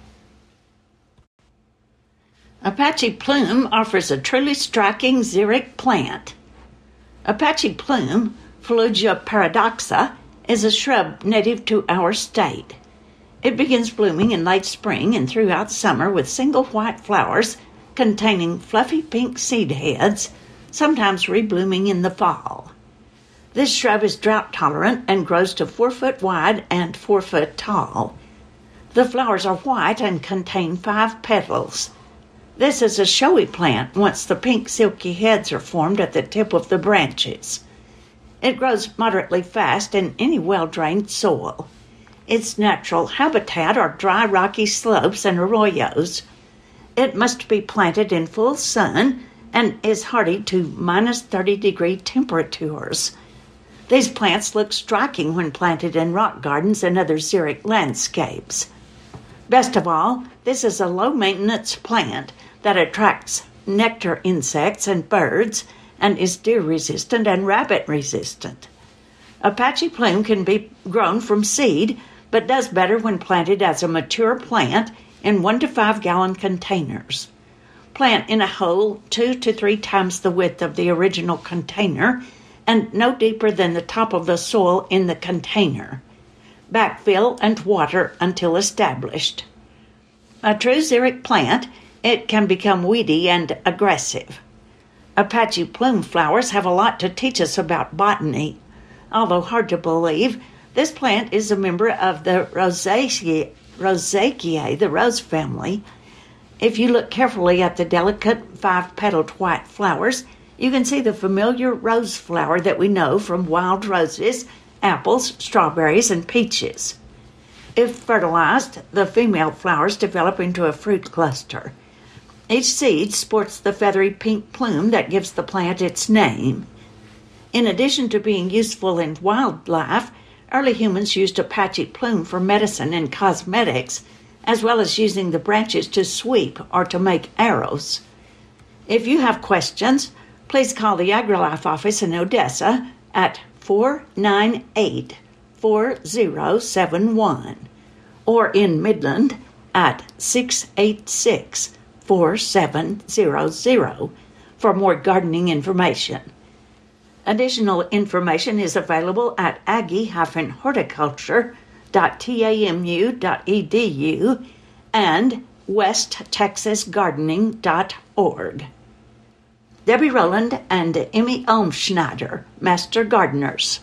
Speaker 2: Apache plume offers a truly striking xeric plant. Apache plume, Flugia paradoxa, is a shrub native to our state. It begins blooming in late spring and throughout summer with single white flowers containing fluffy pink seed heads, sometimes reblooming in the fall. This shrub is drought tolerant and grows to four foot wide and four foot tall. The flowers are white and contain five petals. This is a showy plant once the pink silky heads are formed at the tip of the branches. It grows moderately fast in any well-drained soil. Its natural habitat are dry rocky slopes and arroyos. It must be planted in full sun and is hardy to minus thirty degree temperatures. These plants look striking when planted in rock gardens and other xeric landscapes. Best of all, this is a low-maintenance plant that attracts nectar insects and birds and is deer-resistant and rabbit-resistant. Apache plume can be grown from seed, but does better when planted as a mature plant in one to five gallon containers. Plant in a hole two to three times the width of the original container and no deeper than the top of the soil in the container. Backfill and water until established. A true xeric plant, it can become weedy and aggressive. Apache plume flowers have a lot to teach us about botany. Although hard to believe, this plant is a member of the Rosaceae, Rosaceae, the rose family. If you look carefully at the delicate five-petaled white flowers, you can see the familiar rose flower that we know from wild roses, apples, strawberries, and peaches. If fertilized, the female flowers develop into a fruit cluster. Each seed sports the feathery pink plume that gives the plant its name. In addition to being useful in wildlife, early humans used Apache plume for medicine and cosmetics, as well as using the branches to sweep or to make arrows. If you have questions, please call the AgriLife office in Odessa at four nine eight, four zero seven one or in Midland at six eight six, four seven zero zero for more gardening information. Additional information is available at aggie dash horticulture dot tamu dot e d u and west texas gardening dot org. Debbie Rowland and Emmy Olmschneider, Master Gardeners.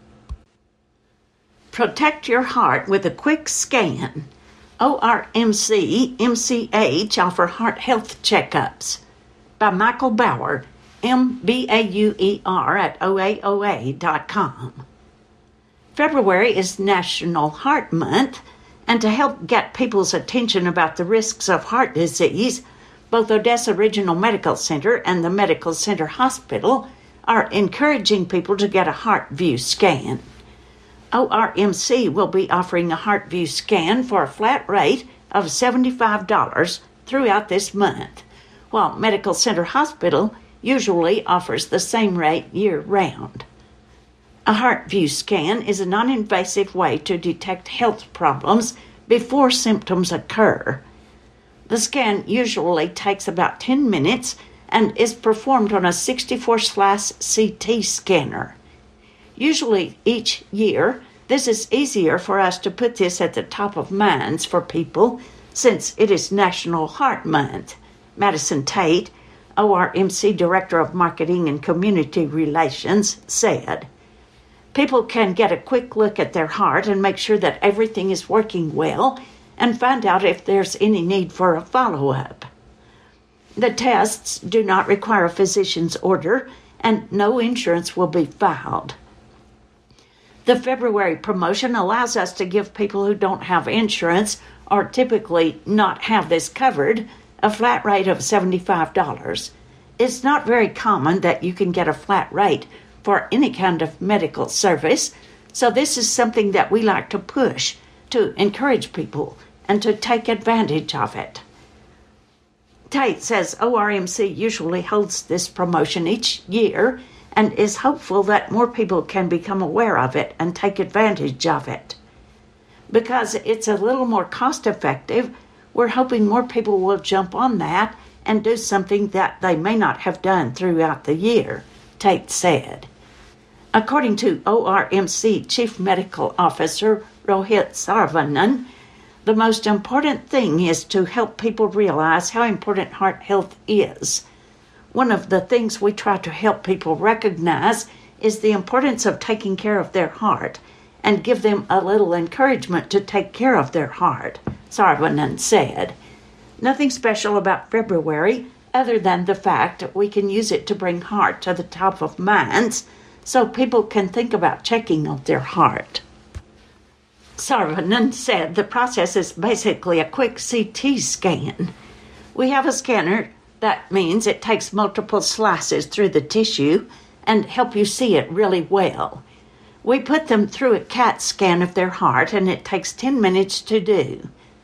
Speaker 2: Protect your heart with a quick scan. O R M C, M C H offer heart health checkups. By Michael Bauer, M B A U E R at O A O A dot com. February is National Heart Month, and to help get people's attention about the risks of heart disease, both Odessa Regional Medical Center and the Medical Center Hospital are encouraging people to get a HeartView scan. O R M C will be offering a HeartView scan for a flat rate of seventy-five dollars throughout this month, while Medical Center Hospital usually offers the same rate year-round. A HeartView scan is a non-invasive way to detect health problems before symptoms occur. The scan usually takes about ten minutes and is performed on a sixty-four slice C T scanner. Usually each year, this is easier for us to put this at the top of minds for people since it is National Heart Month. Madison Tate, O R M C Director of Marketing and Community Relations, said, "People can get a quick look at their heart and make sure that everything is working well and find out if there's any need for a follow-up. The tests do not require a physician's order and no insurance will be filed." The February promotion allows us to give people who don't have insurance or typically not have this covered a flat rate of seventy-five dollars. It's not very common that you can get a flat rate for any kind of medical service, so this is something that we like to push to encourage people and to take advantage of it. Tate says O R M C usually holds this promotion each year and is hopeful that more people can become aware of it and take advantage of it. Because it's a little more cost-effective, we're hoping more people will jump on that and do something that they may not have done throughout the year, Tate said. According to O R M C Chief Medical Officer Rohit Saravanan, the most important thing is to help people realize how important heart health is. One of the things we try to help people recognize is the importance of taking care of their heart and give them a little encouragement to take care of their heart, Saravanan said. Nothing special about February other than the fact that we can use it to bring heart to the top of minds so people can think about checking on their heart. Saravanan said the process is basically a quick C T scan. We have a scanner. That means it takes multiple slices through the tissue and help you see it really well. We put them through a CAT scan of their heart and it takes ten minutes to do.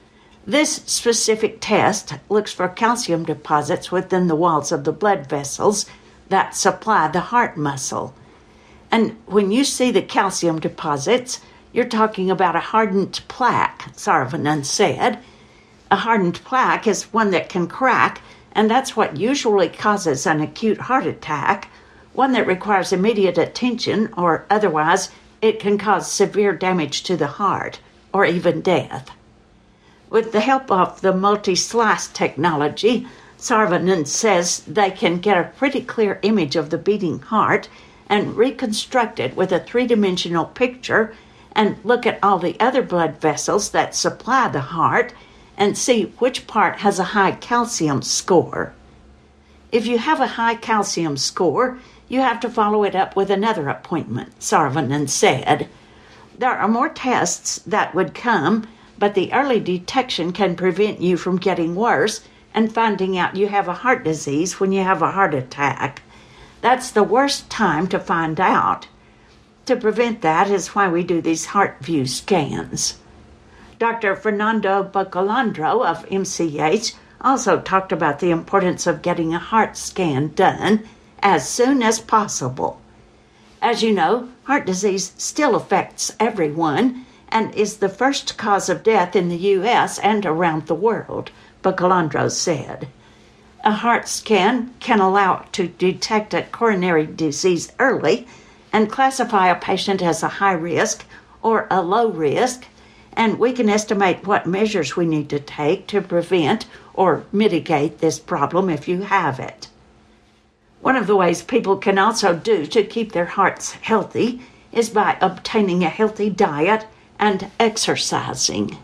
Speaker 2: This specific test looks for calcium deposits within the walls of the blood vessels that supply the heart muscle. And when you see the calcium deposits, you're talking about a hardened plaque, Saravanan said. A hardened plaque is one that can crack, and that's what usually causes an acute heart attack, one that requires immediate attention, or otherwise it can cause severe damage to the heart, or even death. With the help of the multi-slice technology, Saravanan says they can get a pretty clear image of the beating heart and reconstruct it with a three-dimensional picture and look at all the other blood vessels that supply the heart and see which part has a high calcium score. If you have a high calcium score, you have to follow it up with another appointment, Saravanan said. There are more tests that would come, but the early detection can prevent you from getting worse and finding out you have a heart disease when you have a heart attack. That's the worst time to find out. To prevent that is why we do these HeartView scans. Doctor Fernando Bocalandro of M C H also talked about the importance of getting a heart scan done as soon as possible. As you know, heart disease still affects everyone and is the first cause of death in the U S and around the world, Bocalandro said. A heart scan can allow to detect a coronary disease early and classify a patient as a high risk or a low risk, and we can estimate what measures we need to take to prevent or mitigate this problem if you have it. One of the ways people can also do to keep their hearts healthy is by obtaining a healthy diet and exercising.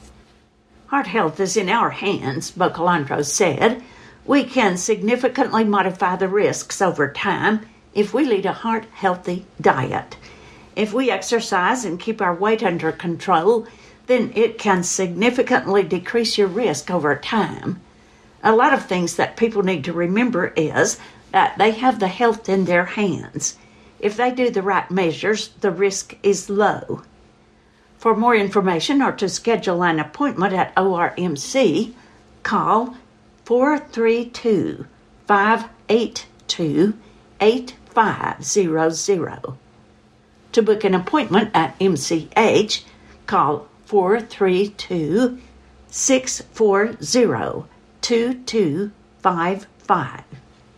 Speaker 2: Heart health is in our hands, Bocalandro said. We can significantly modify the risks over time if we lead a heart-healthy diet. If we exercise and keep our weight under control, then it can significantly decrease your risk over time. A lot of things that people need to remember is that they have the health in their hands. If they do the right measures, the risk is low. For more information or to schedule an appointment at O R M C, call four three two, five eight two, eight five zero zero. To book an appointment at M C H, call four three two, six four zero, two two five five.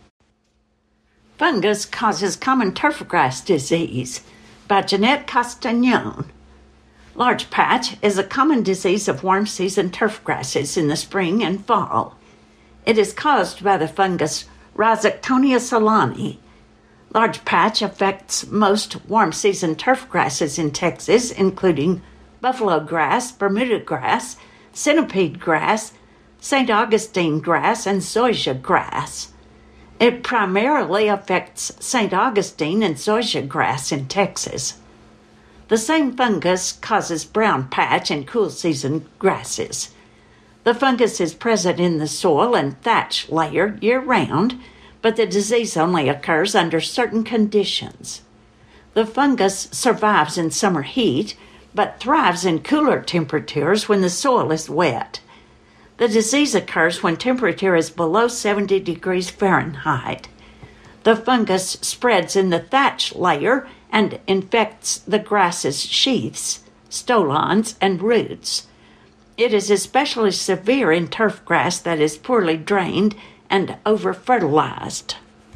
Speaker 2: Fungus Causes Common Turfgrass Disease by Jeanette Castagnon. Large patch is a common disease of warm season turf grasses in the spring and fall. It is caused by the fungus Rhizoctonia solani. Large patch affects most warm season turf grasses in Texas, including buffalo grass, Bermuda grass, centipede grass, Saint Augustine grass, and zoysia grass. It primarily affects Saint Augustine and zoysia grass in Texas. The same fungus causes brown patch in cool season grasses. The fungus is present in the soil and thatch layer year-round, but the disease only occurs under certain conditions. The fungus survives in summer heat, but thrives in cooler temperatures when the soil is wet. The disease occurs when temperature is below seventy degrees Fahrenheit. The fungus spreads in the thatch layer and infects the grass's sheaths, stolons, and roots. It is especially severe in turf grass that is poorly drained and over-fertilized.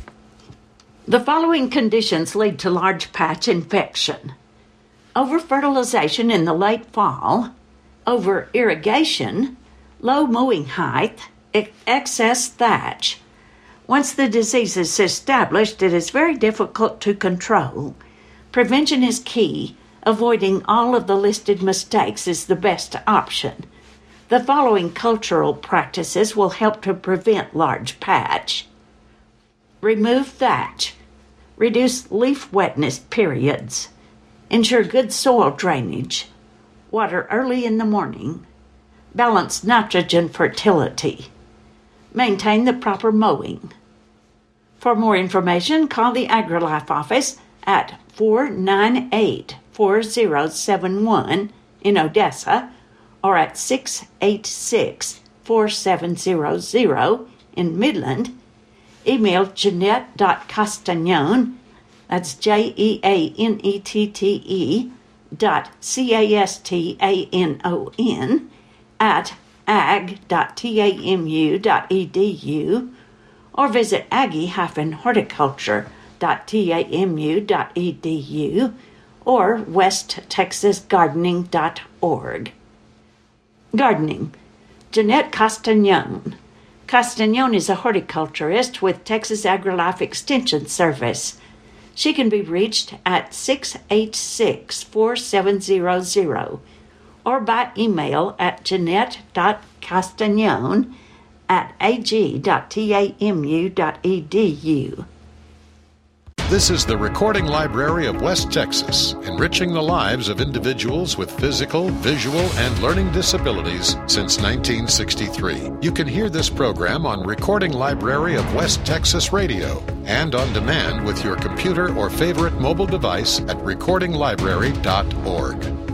Speaker 2: The following conditions lead to large patch infection: over-fertilization in the late fall, over-irrigation, low mowing height, excess thatch. Once the disease is established, it is very difficult to control. Prevention is key. Avoiding all of the listed mistakes is the best option. The following cultural practices will help to prevent large patch. Remove thatch. Reduce leaf wetness periods. Ensure good soil drainage. Water early in the morning. Balance nitrogen fertility. Maintain the proper mowing. For more information, call the AgriLife office at four nine eight, four zero seven one in Odessa or at six eight six, four seven zero zero in Midland. Email Jeanette.Castagnon, that's J E A N E T T E, dot C A S T A N O N, at ag dot tamu dot e d u, or visit aggie dash horticulture dot tamu dot e d u or west texas gardening dot org. Gardening. Jeanette Castagnon. Castagnon is a horticulturist with Texas AgriLife Extension Service. She can be reached at six eight six, four seven zero zero or by email at jeanette.castagnon at ag dot tamu dot e d u.
Speaker 1: This is the Recording Library of West Texas, enriching the lives of individuals with physical, visual, and learning disabilities since nineteen sixty-three. You can hear this program on Recording Library of West Texas Radio and on demand with your computer or favorite mobile device at recording library dot org.